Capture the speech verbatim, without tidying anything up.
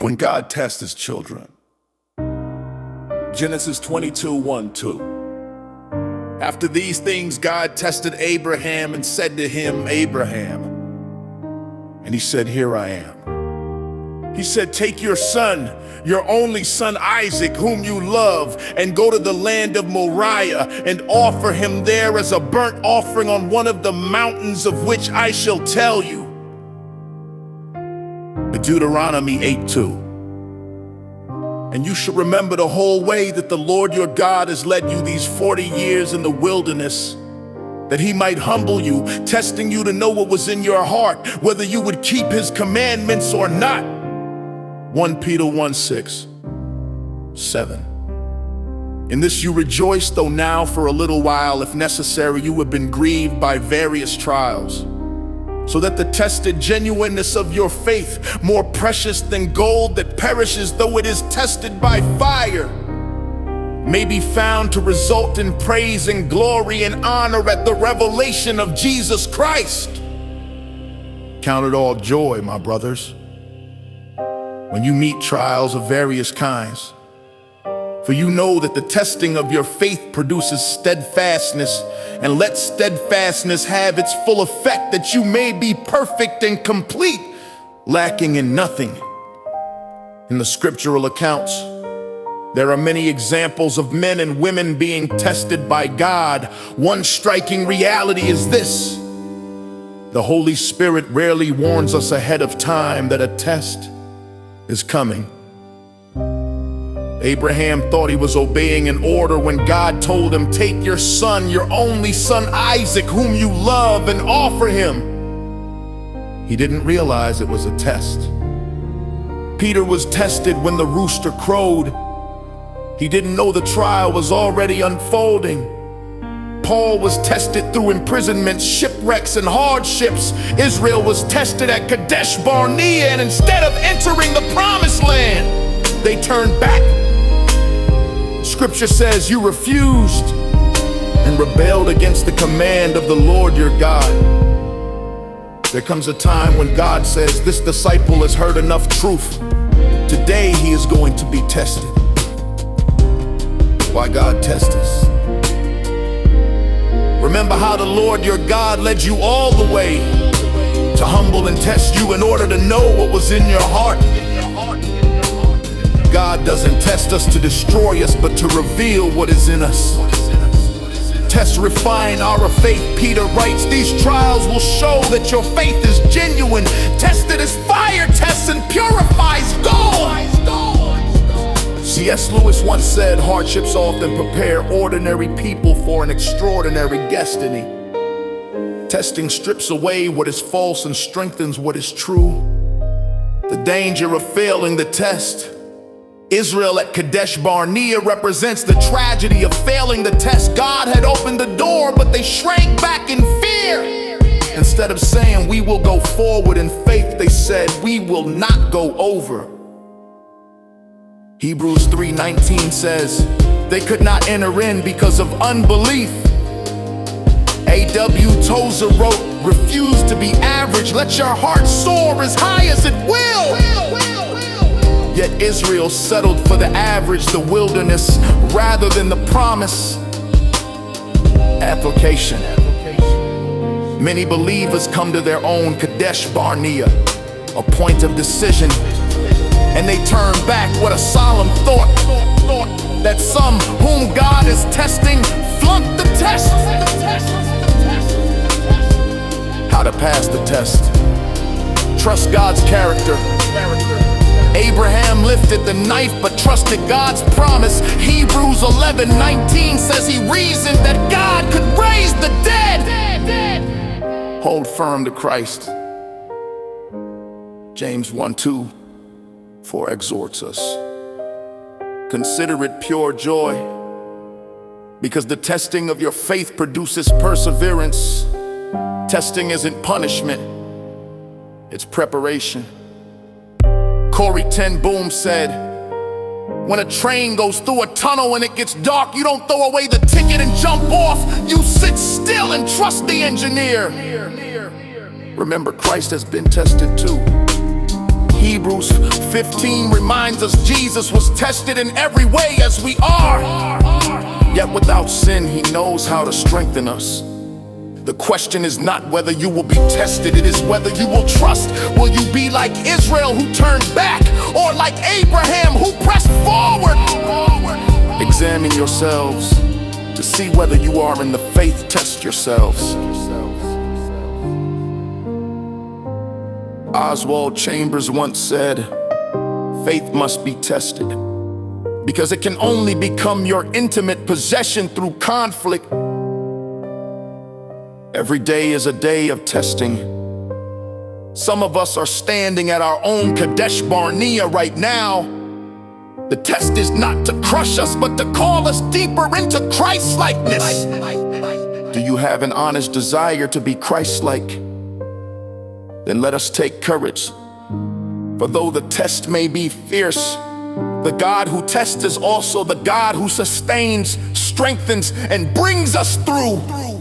When God tests his children. Genesis twenty-two, one, two. After these things, God tested Abraham and said to him, Abraham. And he said, here I am. He said, take your son, your only son Isaac, whom you love, and go to the land of Moriah and offer him there as a burnt offering on one of the mountains of which I shall tell you. Deuteronomy eight, two. And you shall remember the whole way that the Lord your God has led you these forty years in the wilderness, that he might humble you, testing you to know what was in your heart, whether you would keep his commandments or not. First Peter one, six, seven. In this you rejoice, though now for a little while, if necessary, you have been grieved by various trials, so that the tested genuineness of your faith, more precious than gold that perishes though it is tested by fire, may be found to result in praise and glory and honor at the revelation of Jesus Christ. Count it all joy, my brothers, when you meet trials of various kinds, for you know that the testing of your faith produces steadfastness, and let steadfastness have its full effect, that you may be perfect and complete, lacking in nothing. In the scriptural accounts, there are many examples of men and women being tested by God. One striking reality is this: the Holy Spirit rarely warns us ahead of time that a test is coming. Abraham thought he was obeying an order when God told him, take your son, your only son Isaac, whom you love, and offer him. He didn't realize it was a test. Peter was tested when the rooster crowed. He didn't know the trial was already unfolding. Paul was tested through imprisonment, shipwrecks, and hardships. Israel was tested at Kadesh Barnea, and instead of entering the promised land, they turned back. Scripture says you refused and rebelled against the command of the Lord your God. There comes a time when God says, this disciple has heard enough truth. Today he is going to be tested. Why God tests us? Remember how the Lord your God led you all the way to humble and test you in order to know what was in your heart. God doesn't test us to destroy us, but to reveal what is in us. Tests refine our faith, Peter writes. These trials will show that your faith is genuine, tested as fire tests and purifies gold. C S Lewis once said, hardships often prepare ordinary people for an extraordinary destiny. Testing strips away what is false and strengthens what is true. The danger of failing the test. Israel at Kadesh Barnea represents the tragedy of failing the test. God had opened the door, but they shrank back in fear. Instead of saying, we will go forward in faith, they said, we will not go over. Hebrews three nineteen says, they could not enter in because of unbelief. A W Tozer wrote, refuse to be average, let your heart soar as high as it will. Yet Israel settled for the average, the wilderness, rather than the promise. Application. Many believers come to their own Kadesh Barnea, a point of decision, and they turn back. What a solemn thought, that some whom God is testing flunk the test. How to pass the test. Trust God's character. Abraham lifted the knife but trusted God's promise. Hebrews eleven nineteen says he reasoned that God could raise the dead. Hold firm to Christ. James one two four exhorts us. Consider it pure joy, because the testing of your faith produces perseverance. Testing isn't punishment, it's preparation. Corrie ten Boom said, when a train goes through a tunnel and it gets dark, you don't throw away the ticket and jump off. You sit still and trust the engineer. Remember, Christ has been tested too. Hebrews fifteen reminds us Jesus was tested in every way as we are. Yet without sin, he knows how to strengthen us. The question is not whether you will be tested, it is whether you will trust. Will you be like Israel who turned back, or like Abraham who pressed forward? Examine yourselves to see whether you are in the faith. Test yourselves. Oswald Chambers once said, faith must be tested because it can only become your intimate possession through conflict. Every day is a day of testing. Some of us are standing at our own Kadesh Barnea right now. The test is not to crush us, but to call us deeper into Christ-likeness. Do you have an honest desire to be Christ-like? Then let us take courage. For though the test may be fierce, the God who tests is also the God who sustains, strengthens, and brings us through.